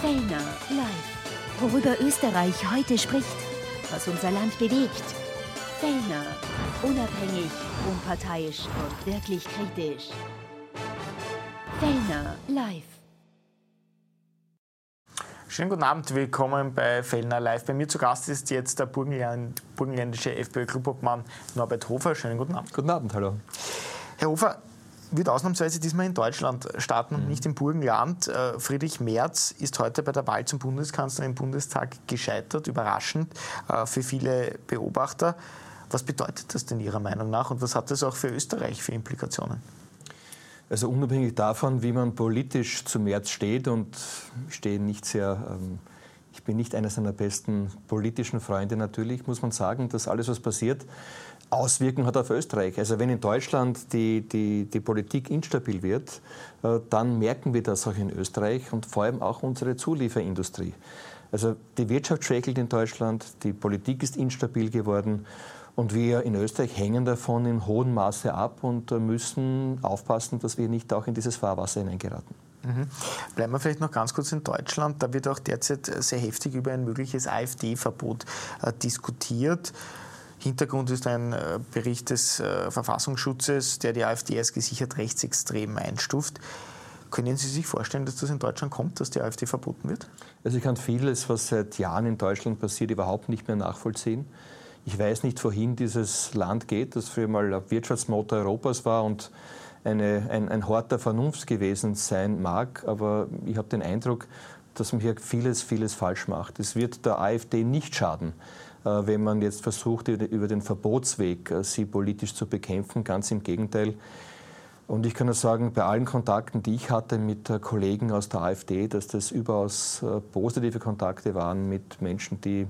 Fellner live. Worüber Österreich heute spricht, was unser Land bewegt. Fellner, unabhängig, unparteiisch und wirklich kritisch. Fellner live. Schönen guten Abend, willkommen bei Fellner live. Bei mir zu Gast ist jetzt der burgenländische FPÖ-Clubobmann Norbert Hofer. Schönen guten Abend. Guten Abend, hallo. Herr Hofer, wird ausnahmsweise diesmal in Deutschland starten und nicht im Burgenland. Friedrich Merz ist heute bei der Wahl zum Bundeskanzler im Bundestag gescheitert, überraschend für viele Beobachter. Was bedeutet das denn Ihrer Meinung nach und was hat das auch für Österreich für Implikationen? Also unabhängig davon, wie man politisch zu Merz steht, und ich bin nicht einer seiner besten politischen Freunde natürlich, muss man sagen, dass alles, was passiert, Auswirkungen hat auf Österreich. Also wenn in Deutschland die Politik instabil wird, dann merken wir das auch in Österreich und vor allem auch unsere Zulieferindustrie. Also die Wirtschaft schwächelt in Deutschland, die Politik ist instabil geworden. Und wir in Österreich hängen davon in hohem Maße ab und müssen aufpassen, dass wir nicht auch in dieses Fahrwasser hineingeraten. Bleiben wir vielleicht noch ganz kurz in Deutschland. Da wird auch derzeit sehr heftig über ein mögliches AfD-Verbot diskutiert. Hintergrund ist ein Bericht des Verfassungsschutzes, der die AfD als gesichert rechtsextrem einstuft. Können Sie sich vorstellen, dass das in Deutschland kommt, dass die AfD verboten wird? Also ich kann vieles, was seit Jahren in Deutschland passiert, überhaupt nicht mehr nachvollziehen. Ich weiß nicht, wohin dieses Land geht, das früher mal Wirtschaftsmotor Europas war und ein Hort der Vernunft gewesen sein mag. Aber ich habe den Eindruck, dass man hier vieles falsch macht. Es wird der AfD nicht schaden, wenn man jetzt versucht, über den Verbotsweg sie politisch zu bekämpfen. Ganz im Gegenteil. Und ich kann nur sagen, bei allen Kontakten, die ich hatte mit Kollegen aus der AfD, dass das überaus positive Kontakte waren mit Menschen, die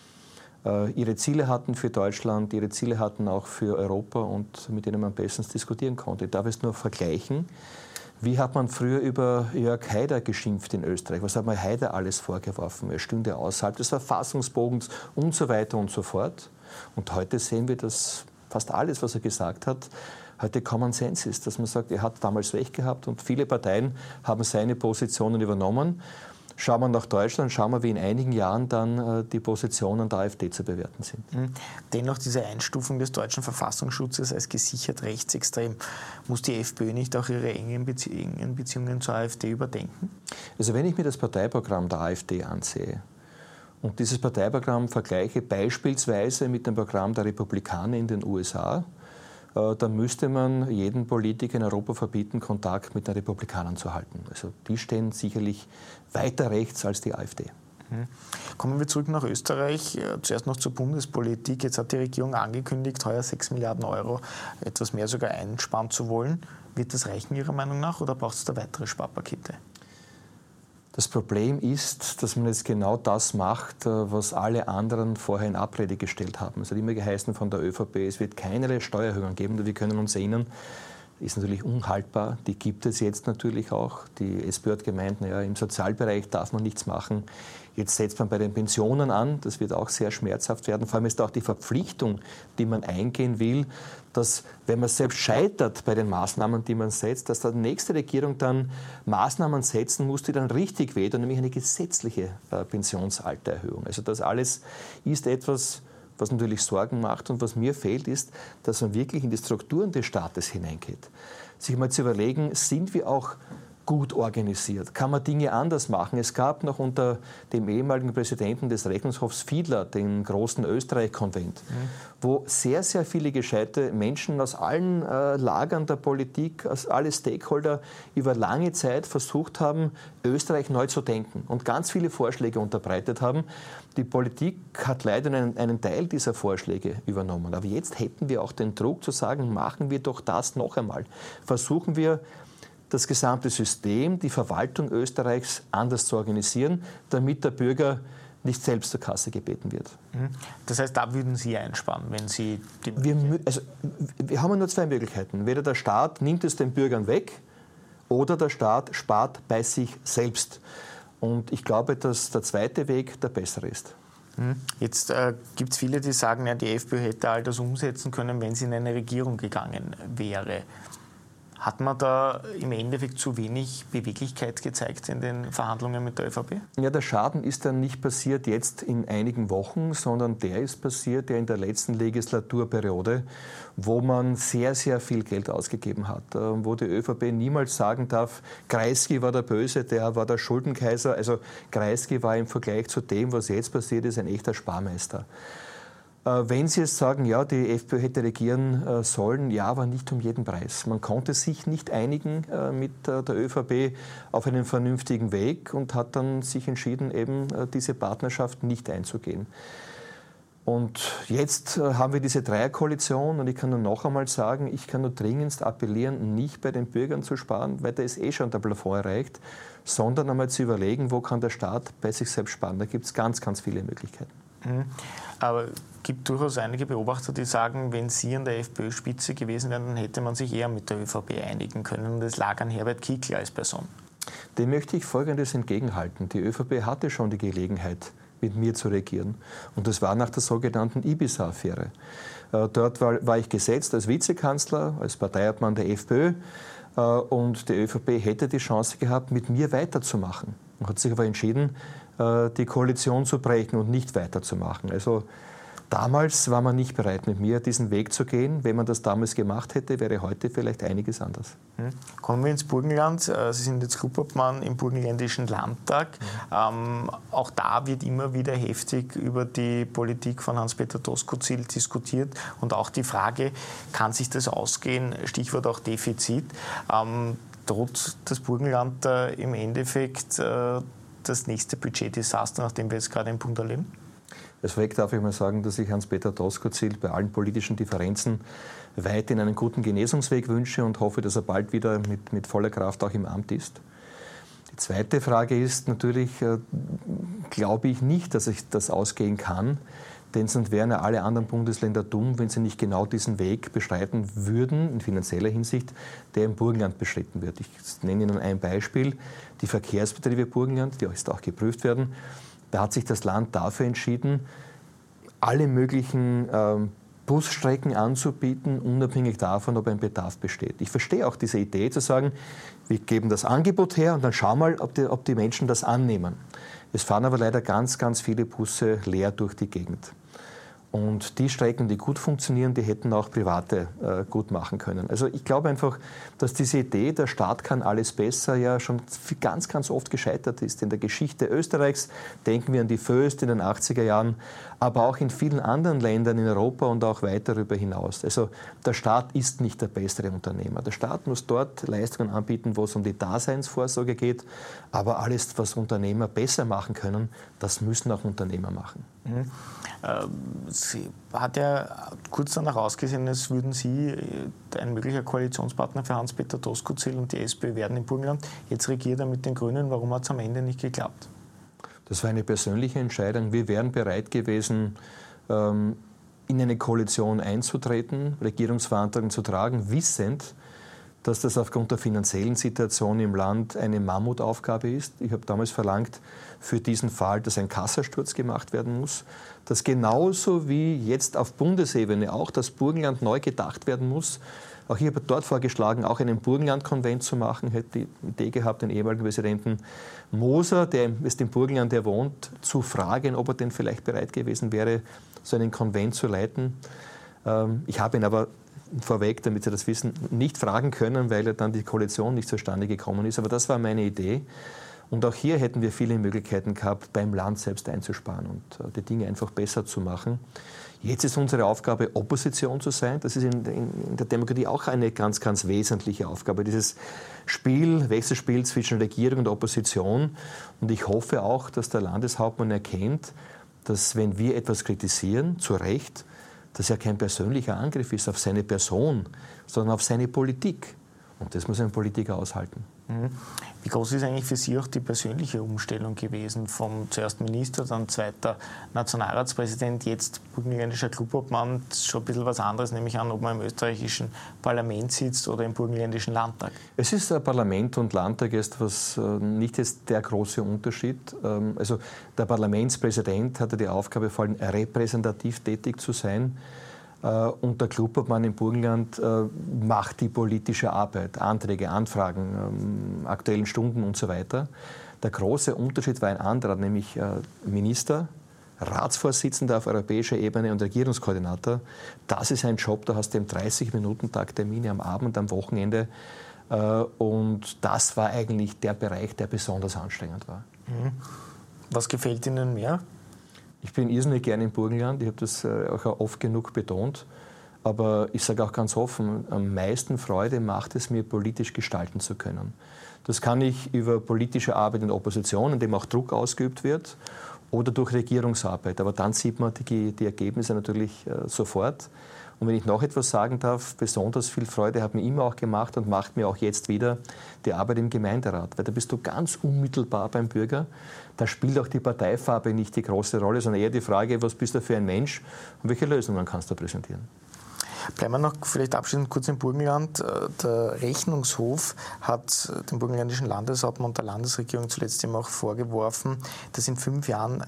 ihre Ziele hatten für Deutschland, ihre Ziele hatten auch für Europa und mit denen man bestens diskutieren konnte. Ich darf es nur vergleichen. Wie hat man früher über Jörg Haider geschimpft in Österreich? Was hat man Haider alles vorgeworfen? Er stünde außerhalb des Verfassungsbogens und so weiter und so fort. Und heute sehen wir, dass fast alles, was er gesagt hat, heute Common Sense ist. Dass man sagt, er hat damals recht gehabt und viele Parteien haben seine Positionen übernommen. Schauen wir nach Deutschland, schauen wir, wie in einigen Jahren dann die Positionen der AfD zu bewerten sind. Dennoch diese Einstufung des deutschen Verfassungsschutzes als gesichert rechtsextrem. Muss die FPÖ nicht auch ihre engen Beziehungen zur AfD überdenken? Also wenn ich mir das Parteiprogramm der AfD ansehe und dieses Parteiprogramm vergleiche beispielsweise mit dem Programm der Republikaner in den USA, dann müsste man jedem Politiker in Europa verbieten, Kontakt mit den Republikanern zu halten. Also die stehen sicherlich weiter rechts als die AfD. Kommen wir zurück nach Österreich. Zuerst noch zur Bundespolitik. Jetzt hat die Regierung angekündigt, heuer 6 Milliarden Euro, etwas mehr sogar einsparen zu wollen. Wird das reichen Ihrer Meinung nach oder braucht es da weitere Sparpakete? Das Problem ist, dass man jetzt genau das macht, was alle anderen vorher in Abrede gestellt haben. Es hat immer geheißen von der ÖVP, es wird keine Steuererhöhungen geben. Wir können uns erinnern, ist natürlich unhaltbar. Die gibt es jetzt natürlich auch. Die SPÖ hat gemeint, im Sozialbereich darf man nichts machen. Jetzt setzt man bei den Pensionen an. Das wird auch sehr schmerzhaft werden. Vor allem ist auch die Verpflichtung, die man eingehen will, dass, wenn man selbst scheitert bei den Maßnahmen, die man setzt, dass die nächste Regierung dann Maßnahmen setzen muss, die dann richtig wehtun, nämlich eine gesetzliche Pensionsaltererhöhung. Also das alles ist etwas, was natürlich Sorgen macht. Und was mir fehlt, ist, dass man wirklich in die Strukturen des Staates hineingeht. Sich mal zu überlegen, sind wir auch gut organisiert? Kann man Dinge anders machen? Es gab noch unter dem ehemaligen Präsidenten des Rechnungshofs Fiedler den großen Österreich-Konvent, wo sehr, sehr viele gescheite Menschen aus allen Lagern der Politik, aus alle Stakeholder über lange Zeit versucht haben, Österreich neu zu denken und ganz viele Vorschläge unterbreitet haben. Die Politik hat leider einen Teil dieser Vorschläge übernommen. Aber jetzt hätten wir auch den Druck zu sagen, machen wir doch das noch einmal. Versuchen wir, das gesamte System, die Verwaltung Österreichs anders zu organisieren, damit der Bürger nicht selbst zur Kasse gebeten wird. Das heißt, da würden Sie einsparen, wenn Sie... Wir haben nur zwei Möglichkeiten. Weder der Staat nimmt es den Bürgern weg oder der Staat spart bei sich selbst. Und ich glaube, dass der zweite Weg der bessere ist. Jetzt gibt es viele, die sagen, die FPÖ hätte all das umsetzen können, wenn sie in eine Regierung gegangen wäre. Hat man da im Endeffekt zu wenig Beweglichkeit gezeigt in den Verhandlungen mit der ÖVP? Ja, der Schaden ist dann nicht passiert jetzt in einigen Wochen, sondern der ist passiert ja in der letzten Legislaturperiode, wo man sehr, sehr viel Geld ausgegeben hat, wo die ÖVP niemals sagen darf, Kreisky war der Böse, der war der Schuldenkaiser. Also Kreisky war im Vergleich zu dem, was jetzt passiert ist, ein echter Sparmeister. Wenn Sie jetzt sagen, ja, die FPÖ hätte regieren sollen, ja, aber nicht um jeden Preis. Man konnte sich nicht einigen mit der ÖVP auf einen vernünftigen Weg und hat dann sich entschieden, eben diese Partnerschaft nicht einzugehen. Und jetzt haben wir diese Dreierkoalition und ich kann nur noch einmal sagen, ich kann nur dringendst appellieren, nicht bei den Bürgern zu sparen, weil da ist eh schon der Plafond erreicht, sondern einmal zu überlegen, wo kann der Staat bei sich selbst sparen. Da gibt es ganz, ganz viele Möglichkeiten. Aber es gibt durchaus einige Beobachter, die sagen, wenn Sie an der FPÖ-Spitze gewesen wären, dann hätte man sich eher mit der ÖVP einigen können. Und es lag an Herbert Kickl als Person. Dem möchte ich Folgendes entgegenhalten. Die ÖVP hatte schon die Gelegenheit, mit mir zu regieren. Und das war nach der sogenannten Ibiza-Affäre. Dort war ich gesetzt als Vizekanzler, als Parteiobmann der FPÖ. Und die ÖVP hätte die Chance gehabt, mit mir weiterzumachen. Und hat sich aber entschieden, die Koalition zu brechen und nicht weiterzumachen. Also damals war man nicht bereit, mit mir diesen Weg zu gehen. Wenn man das damals gemacht hätte, wäre heute vielleicht einiges anders. Kommen wir ins Burgenland. Sie sind jetzt Clubobmann im Burgenländischen Landtag. Auch da wird immer wieder heftig über die Politik von Hans-Peter Doskozil diskutiert. Und auch die Frage, kann sich das ausgehen? Stichwort auch Defizit. Droht das Burgenland im Endeffekt das nächste Budgetdesaster, nachdem wir jetzt gerade im Punkt erleben? Als Vorweg darf ich mal sagen, dass ich Hans-Peter Doskozil bei allen politischen Differenzen weit in einen guten Genesungsweg wünsche und hoffe, dass er bald wieder mit voller Kraft auch im Amt ist. Die zweite Frage ist natürlich, glaube ich nicht, dass ich das ausgehen kann, denn sonst wären ja alle anderen Bundesländer dumm, wenn sie nicht genau diesen Weg beschreiten würden, in finanzieller Hinsicht, der im Burgenland beschritten wird. Ich nenne Ihnen ein Beispiel, die Verkehrsbetriebe Burgenland, die jetzt auch geprüft werden. Da hat sich das Land dafür entschieden, alle möglichen Busstrecken anzubieten, unabhängig davon, ob ein Bedarf besteht. Ich verstehe auch diese Idee zu sagen, wir geben das Angebot her und dann schauen wir mal, ob die Menschen das annehmen. Es fahren aber leider ganz, ganz viele Busse leer durch die Gegend. Und die Strecken, die gut funktionieren, die hätten auch Private gut machen können. Also ich glaube einfach, dass diese Idee, der Staat kann alles besser, ja schon ganz, ganz oft gescheitert ist. In der Geschichte Österreichs denken wir an die Voest in den 80er Jahren, aber auch in vielen anderen Ländern in Europa und auch weit darüber hinaus. Also der Staat ist nicht der bessere Unternehmer. Der Staat muss dort Leistungen anbieten, wo es um die Daseinsvorsorge geht. Aber alles, was Unternehmer besser machen können, das müssen auch Unternehmer machen. Sie hat ja kurz danach ausgesehen, als würden Sie ein möglicher Koalitionspartner für Hans-Peter Doskozil und die SPÖ werden im Burgenland. Jetzt regiert er mit den Grünen. Warum hat es am Ende nicht geklappt? Das war eine persönliche Entscheidung. Wir wären bereit gewesen, in eine Koalition einzutreten, Regierungsverantwortung zu tragen, wissend, dass das aufgrund der finanziellen Situation im Land eine Mammutaufgabe ist. Ich habe damals verlangt, für diesen Fall, dass ein Kassasturz gemacht werden muss, dass genauso wie jetzt auf Bundesebene auch das Burgenland neu gedacht werden muss. Auch ich habe dort vorgeschlagen, auch einen Burgenland-Konvent zu machen. Ich hätte die Idee gehabt, den ehemaligen Präsidenten Moser, der ist im Burgenland, der wohnt, zu fragen, ob er denn vielleicht bereit gewesen wäre, so einen Konvent zu leiten. Ich habe ihn aber vorweg, damit Sie das wissen, nicht fragen können, weil ja dann die Koalition nicht zustande gekommen ist. Aber das war meine Idee. Und auch hier hätten wir viele Möglichkeiten gehabt, beim Land selbst einzusparen und die Dinge einfach besser zu machen. Jetzt ist unsere Aufgabe, Opposition zu sein. Das ist in der Demokratie auch eine ganz, ganz wesentliche Aufgabe. Dieses Wechselspiel zwischen Regierung und Opposition. Und ich hoffe auch, dass der Landeshauptmann erkennt, dass wenn wir etwas kritisieren, zu Recht, das ja kein persönlicher Angriff ist auf seine Person, sondern auf seine Politik. Und das muss ein Politiker aushalten. Wie groß ist eigentlich für Sie auch die persönliche Umstellung gewesen? Vom zuerst Minister, dann zweiter Nationalratspräsident, jetzt burgenländischer Clubobmann. Das ist schon ein bisschen was anderes, nehme ich an, ob man im österreichischen Parlament sitzt oder im burgenländischen Landtag. Es ist Parlament und Landtag ist was nicht jetzt der große Unterschied. Also der Parlamentspräsident hatte die Aufgabe, vor allem repräsentativ tätig zu sein. Und der Clubobmann im Burgenland macht die politische Arbeit, Anträge, Anfragen, aktuellen Stunden und so weiter. Der große Unterschied war ein anderer, nämlich Minister, Ratsvorsitzender auf europäischer Ebene und Regierungskoordinator. Das ist ein Job, da hast du im 30-Minuten-Tag Termine am Abend, am Wochenende. Und das war eigentlich der Bereich, der besonders anstrengend war. Was gefällt Ihnen mehr? Ich bin irrsinnig gerne im Burgenland, ich habe das auch oft genug betont. Aber ich sage auch ganz offen, am meisten Freude macht es mir, politisch gestalten zu können. Das kann ich über politische Arbeit in der Opposition, in dem auch Druck ausgeübt wird, oder durch Regierungsarbeit. Aber dann sieht man die Ergebnisse natürlich sofort. Und wenn ich noch etwas sagen darf, besonders viel Freude hat mir immer auch gemacht und macht mir auch jetzt wieder die Arbeit im Gemeinderat. Weil da bist du ganz unmittelbar beim Bürger. Da spielt auch die Parteifarbe nicht die große Rolle, sondern eher die Frage, was bist du für ein Mensch und welche Lösungen kannst du präsentieren. Bleiben wir noch vielleicht abschließend kurz im Burgenland. Der Rechnungshof hat dem burgenländischen Landeshauptmann und der Landesregierung zuletzt eben auch vorgeworfen, dass in 5 Jahren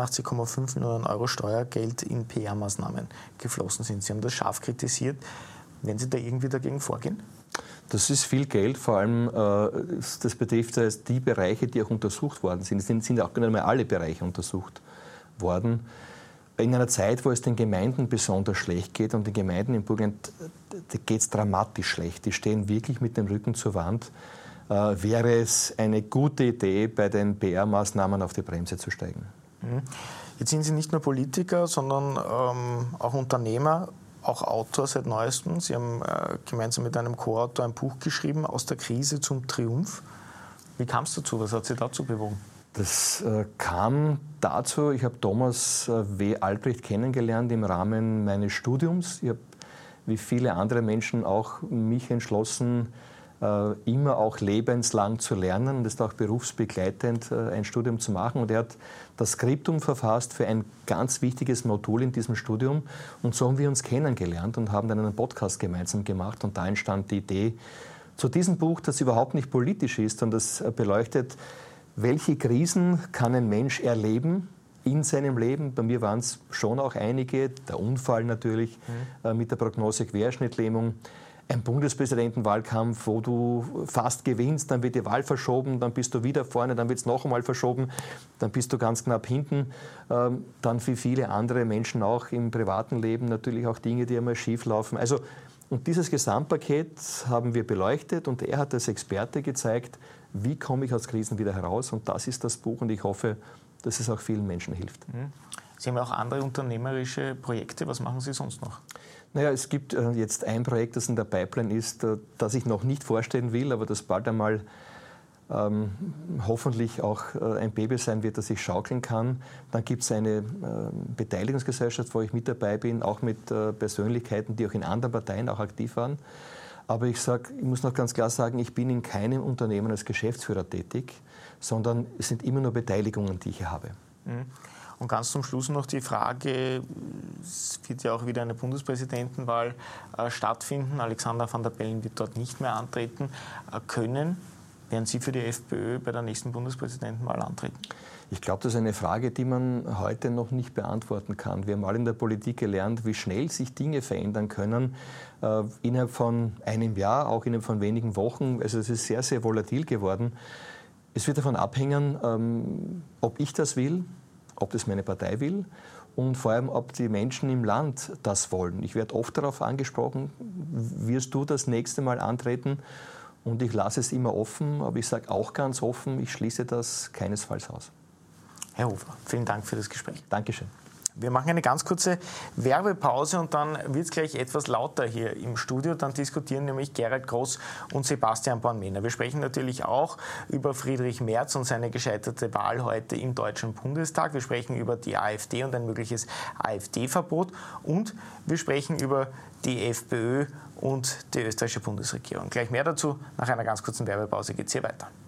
83,5 Millionen Euro Steuergeld in PR-Maßnahmen geflossen sind. Sie haben das scharf kritisiert. Werden Sie da irgendwie dagegen vorgehen? Das ist viel Geld, vor allem das betrifft die Bereiche, die auch untersucht worden sind. Es sind auch nicht einmal alle Bereiche untersucht worden. In einer Zeit, wo es den Gemeinden besonders schlecht geht, und den Gemeinden im Burgenland geht es dramatisch schlecht, die stehen wirklich mit dem Rücken zur Wand, wäre es eine gute Idee, bei den PR-Maßnahmen auf die Bremse zu steigen. Jetzt sind Sie nicht nur Politiker, sondern auch Unternehmer, auch Autor seit Neuestem. Sie haben gemeinsam mit einem Co-Autor ein Buch geschrieben, Aus der Krise zum Triumph. Wie kam es dazu? Was hat Sie dazu bewogen? Das kam dazu, ich habe Thomas W. Albrecht kennengelernt im Rahmen meines Studiums. Ich habe, wie viele andere Menschen, auch mich entschlossen, immer auch lebenslang zu lernen und das auch berufsbegleitend ein Studium zu machen. Und er hat das Skriptum verfasst für ein ganz wichtiges Modul in diesem Studium. Und so haben wir uns kennengelernt und haben dann einen Podcast gemeinsam gemacht. Und da entstand die Idee zu diesem Buch, das überhaupt nicht politisch ist und das beleuchtet, welche Krisen kann ein Mensch erleben in seinem Leben? Bei mir waren es schon auch einige, der Unfall natürlich mit der Prognose Querschnittlähmung, ein Bundespräsidentenwahlkampf, wo du fast gewinnst, dann wird die Wahl verschoben, dann bist du wieder vorne, dann wird es noch einmal verschoben, dann bist du ganz knapp hinten. Dann wie viele andere Menschen auch im privaten Leben natürlich auch Dinge, die einmal schief laufen. Also, und dieses Gesamtpaket haben wir beleuchtet und er hat als Experte gezeigt, wie komme ich aus Krisen wieder heraus? Und das ist das Buch und ich hoffe, dass es auch vielen Menschen hilft. Sie haben ja auch andere unternehmerische Projekte. Was machen Sie sonst noch? Naja, es gibt jetzt ein Projekt, das in der Pipeline ist, das ich noch nicht vorstellen will, aber das bald einmal hoffentlich auch ein Baby sein wird, das ich schaukeln kann. Dann gibt es eine Beteiligungsgesellschaft, wo ich mit dabei bin, auch mit Persönlichkeiten, die auch in anderen Parteien auch aktiv waren. Aber ich muss noch ganz klar sagen, ich bin in keinem Unternehmen als Geschäftsführer tätig, sondern es sind immer nur Beteiligungen, die ich hier habe. Und ganz zum Schluss noch die Frage, es wird ja auch wieder eine Bundespräsidentenwahl stattfinden. Alexander Van der Bellen wird dort nicht mehr antreten können. Werden Sie für die FPÖ bei der nächsten Bundespräsidentenwahl antreten? Ich glaube, das ist eine Frage, die man heute noch nicht beantworten kann. Wir haben alle in der Politik gelernt, wie schnell sich Dinge verändern können. Innerhalb von einem Jahr, auch innerhalb von wenigen Wochen. Also es ist sehr, sehr volatil geworden. Es wird davon abhängen, ob ich das will, ob das meine Partei will und vor allem, ob die Menschen im Land das wollen. Ich werde oft darauf angesprochen, wirst du das nächste Mal antreten? Und ich lasse es immer offen, aber ich sage auch ganz offen, ich schließe das keinesfalls aus. Herr Hofer, vielen Dank für das Gespräch. Dankeschön. Wir machen eine ganz kurze Werbepause und dann wird es gleich etwas lauter hier im Studio. Dann diskutieren nämlich Gerald Groß und Sebastian Born-Mehner. Wir sprechen natürlich auch über Friedrich Merz und seine gescheiterte Wahl heute im Deutschen Bundestag. Wir sprechen über die AfD und ein mögliches AfD-Verbot. Und wir sprechen über die FPÖ und die österreichische Bundesregierung. Gleich mehr dazu. Nach einer ganz kurzen Werbepause geht es hier weiter.